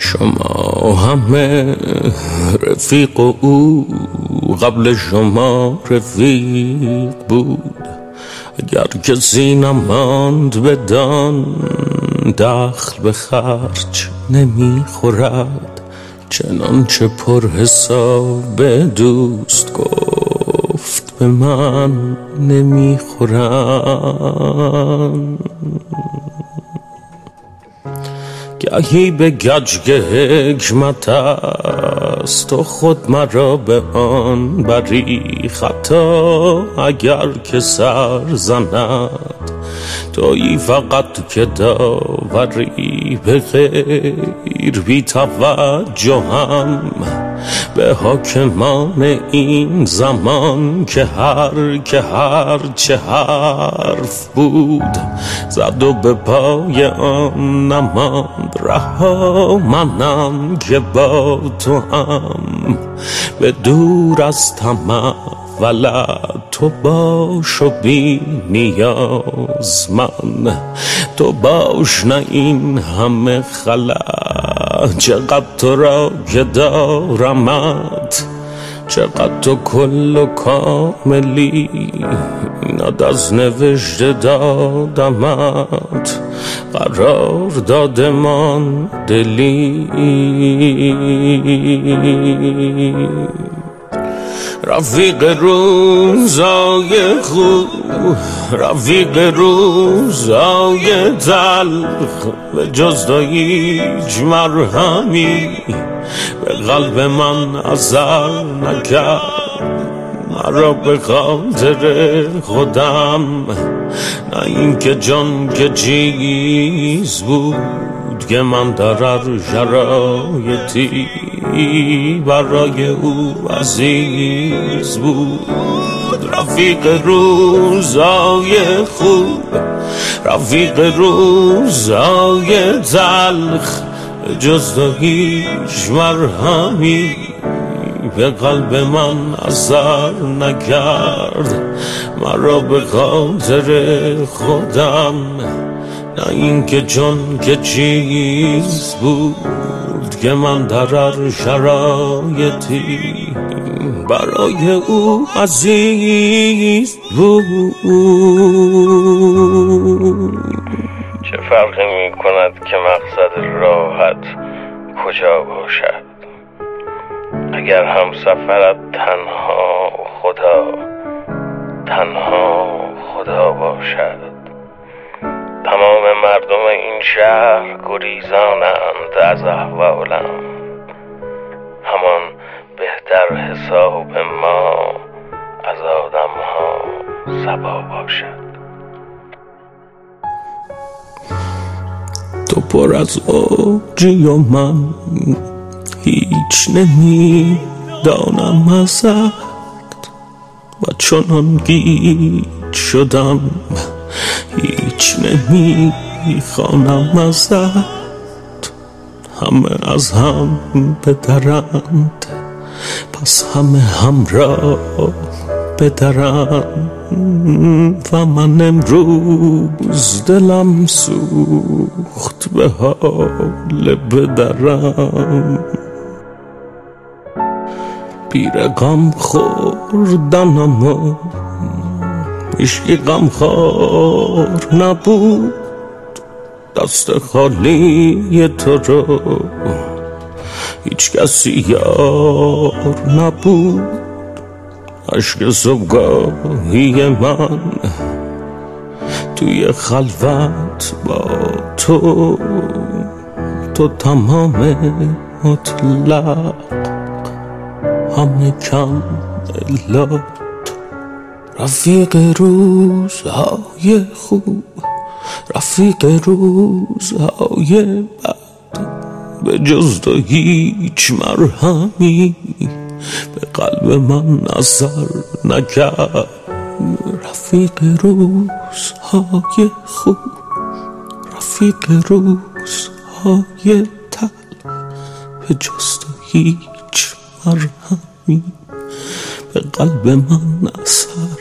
شما همه رفیق و او قبل شما رفیق بود. اگر کسی نماند بدان دخل به خرج نمیخورد، چنانچه پر حساب دوست گفت به من نمیخورن. گهی به گجگ حکمت است و خود مرا به آن بری خطا. اگر که سر زند تویی فقط که داوری به غیر بی توجهم به حاکمان این زمان که هر چه حرف بود زد و به پای آن نماند رها. منم که با تو هم به دور از طمع ولد تو باش و بی نیاز من تو باش، نه این همه خلأ. چقدر تو را که دارمت، چقدر تو کل و کاملی، ایناد از نوشته دادمت قرار دادمان دلی. رفیق روزای خوب، رفیق روزای تلخ، به جز تو هیچ مرهمی به قلب من اثر نکرد. مرا به خاطر خودم، نه این که جان که چیز بود که من در هر شرایطی برای او عزیز بود. رفیق روزای خوب، رفیق روزای تلخ، جز تو هیچ مرهمی به قلب من اثر نکرد. مرا به خاطر خودم، نه این که جان که چیز بود که من در هر شرایطی برای او عزیز بود. چه فرقی می کند که مقصد راحت کجا باشد، اگر هم سفرت تنها خدا باشد. تمام مردم این شهر گریزانند از احوالم، همان بهتر حساب ما از آدم ها صبا باشد. تو پر از اوجی و من هیچ نمیدانم ازت، و چنان گیج شدم هیچ نمیخوانم ازت. همه از هم بدرند، پس همه همراه بدرند، و من امروز دلم سوخت به حال بدرم. پیر غم خوردنم و هیچکی غمخوار نبود. دست خالی تو رو هیچ کسی یار نبود. عشق صبحگاهی من توی خلوت با تو تمام مطلق، همه کم الا رفیق روزهای خوب، رفیق روزهای بد، به جز تو هیچ مرهمی به قلب من اثر نکرد. رفیق روزهای خوب، رفیق روزهای تلخ، به جز تو هیچ مرهمی به قلب من اثر